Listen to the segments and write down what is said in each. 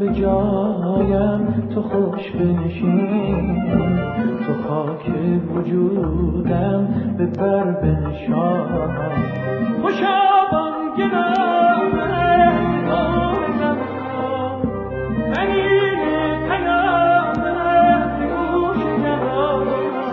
جایم تو خوش بنشین، تو خاک وجودم به بر بنشان. خوشابان گدام نام زمان امین پیام گوش جوان.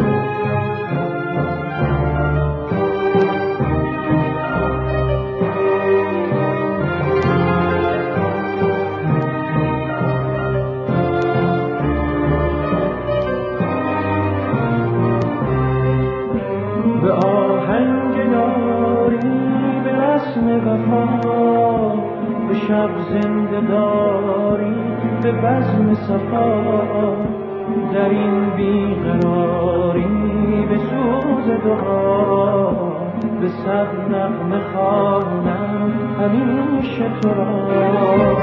به آهنگ یاری به رسم وفا، به شب زنده داری به بزم صفا، در این بیقراری به سوز دعا، به صد نغمه خوانم همیشه تو را.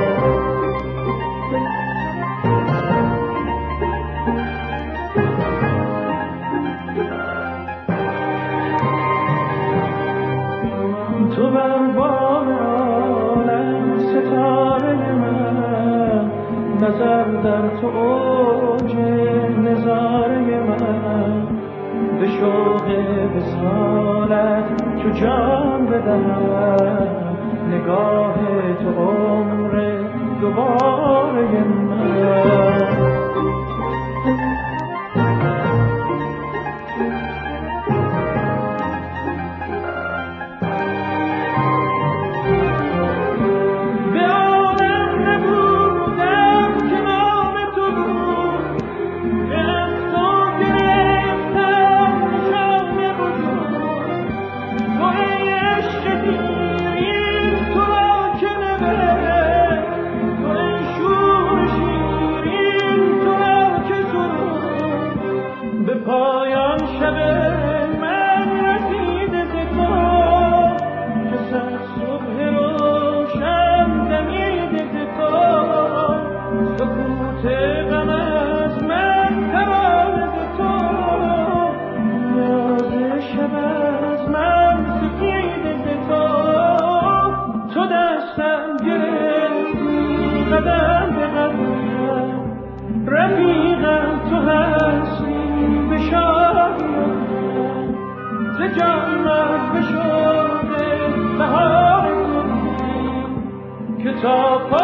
تو بر بام عالم ستاره من، نظر در تو اوج نظاره من، به شوق وصالت چو جان بدهم، نگاه تو عمر دوباره من. پایان شب من رسیده ز تو، که صد صبح روشن دمیده ز تو. سکوت غم از من ترانه ز تو، نیاز شب از من سفیده ز تو. تو دستم گرفتی قدم به قدم، رفیقم تو هستی به شادیم، ز جان من به شوق بهار کنی، که تا